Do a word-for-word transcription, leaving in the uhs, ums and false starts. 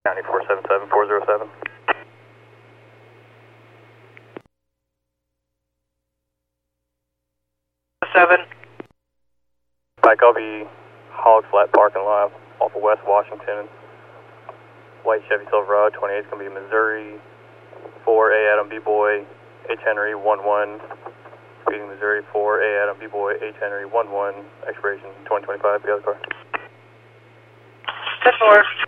County four seven seven four zero seven. Seven. Mike, I'll be Hog Flat parking lot off of West Washington. White Chevy Silverado, twenty-eight is going to be Missouri. four A Adam B-Boy, H Henry one one. Speeding Missouri, four A Adam B-Boy, H Henry one one. Expiration twenty twenty-five. Be out of the car. ten four.